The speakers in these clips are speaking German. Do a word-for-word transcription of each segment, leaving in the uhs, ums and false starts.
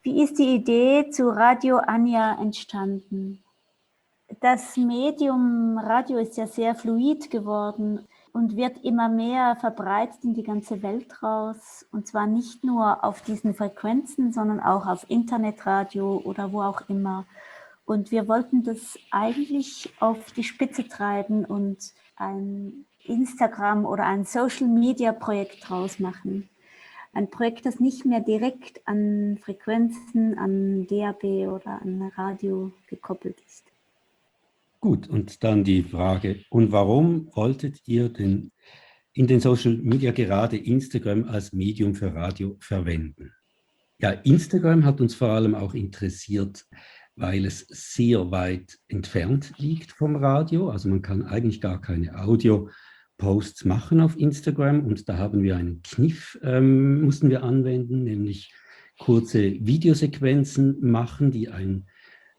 Wie ist die Idee zu Radio Anja entstanden? Das Medium Radio ist ja sehr fluid geworden und wird immer mehr verbreitet in die ganze Welt raus. Und zwar nicht nur auf diesen Frequenzen, sondern auch auf Internetradio oder wo auch immer. Und wir wollten das eigentlich auf die Spitze treiben und ein Instagram- oder ein Social-Media-Projekt draus machen. Ein Projekt, das nicht mehr direkt an Frequenzen, an D A B oder an Radio gekoppelt ist. Gut, und dann die Frage, und warum wolltet ihr denn in den Social Media gerade Instagram als Medium für Radio verwenden? Ja, Instagram hat uns vor allem auch interessiert, weil es sehr weit entfernt liegt vom Radio. Also man kann eigentlich gar keine Audio-Posts machen auf Instagram. Und da haben wir einen Kniff, ähm, mussten wir anwenden, nämlich kurze Videosequenzen machen, die ein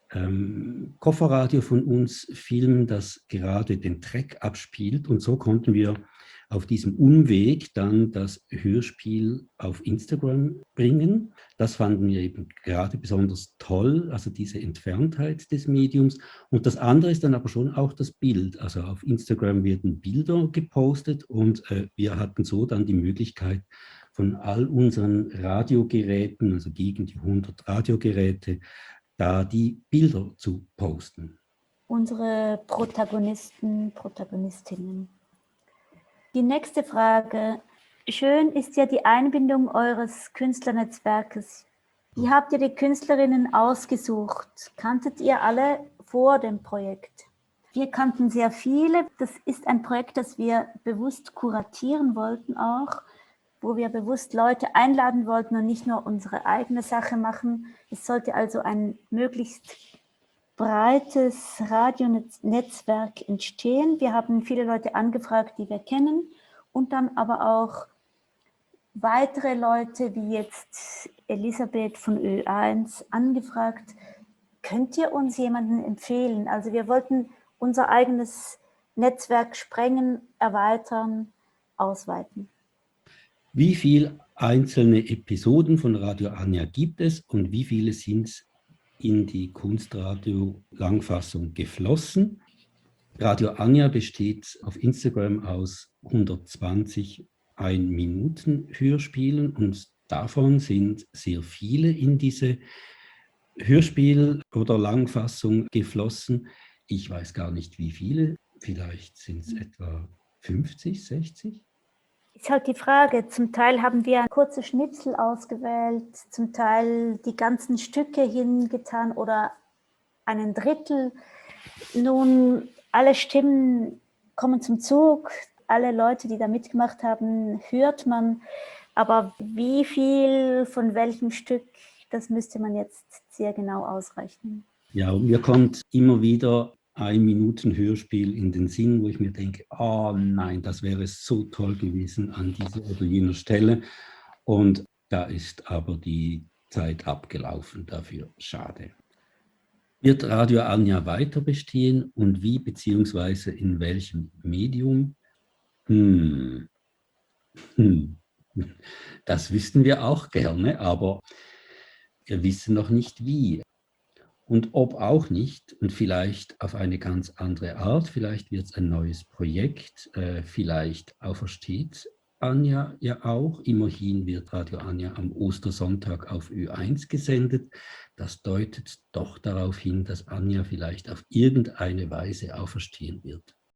ähm, Kofferradio von uns filmen, das gerade den Track abspielt. Und so konnten wir auf diesem Umweg dann das Hörspiel auf Instagram bringen. Das fanden wir eben gerade besonders toll, also diese Entferntheit des Mediums. Und das andere ist dann aber schon auch das Bild. Also auf Instagram werden Bilder gepostet und äh, wir hatten so dann die Möglichkeit, von all unseren Radiogeräten, also gegen die hundert Radiogeräte, da die Bilder zu posten. Unsere Protagonisten, Protagonistinnen. Die nächste Frage. Schön ist ja die Einbindung eures Künstlernetzwerkes. Wie habt ihr die Künstlerinnen ausgesucht? Kanntet ihr alle vor dem Projekt? Wir kannten sehr viele. Das ist ein Projekt, das wir bewusst kuratieren wollten auch, wo wir bewusst Leute einladen wollten und nicht nur unsere eigene Sache machen. Es sollte also ein möglichst breites Radionetzwerk entstehen. Wir haben viele Leute angefragt, die wir kennen, und dann aber auch weitere Leute, wie jetzt Elisabeth von Ö eins, angefragt, könnt ihr uns jemanden empfehlen? Also wir wollten unser eigenes Netzwerk sprengen, erweitern, ausweiten. Wie viele einzelne Episoden von Radio Anja gibt es und wie viele sind in die Kunstradio-Langfassung geflossen? Radio Anja besteht auf Instagram aus hundertzwanzig Ein-Minuten-Hörspielen und davon sind sehr viele in diese Hörspiel- oder Langfassung geflossen. Ich weiß gar nicht, wie viele. Vielleicht sind es etwa fünfzig, sechzig? Ist halt die Frage, zum Teil haben wir kurze Schnipsel ausgewählt, zum Teil die ganzen Stücke hingetan oder einen Drittel. Nun, alle Stimmen kommen zum Zug, alle Leute, die da mitgemacht haben, hört man, aber wie viel von welchem Stück, das müsste man jetzt sehr genau ausrechnen. Ja, mir kommt immer wieder ein Minuten Hörspiel in den Sinn, wo ich mir denke, oh nein, das wäre so toll gewesen an dieser oder jener Stelle. Und da ist aber die Zeit abgelaufen dafür. Schade. Wird Radio Anja weiter bestehen und wie beziehungsweise in welchem Medium? Hm. Hm. Das wüssten wir auch gerne, aber wir wissen noch nicht wie. Und ob auch nicht und vielleicht auf eine ganz andere Art, vielleicht wird es ein neues Projekt, äh, vielleicht aufersteht Anja ja auch. Immerhin wird Radio Anja am Ostersonntag auf Ö eins gesendet. Das deutet doch darauf hin, dass Anja vielleicht auf irgendeine Weise auferstehen wird.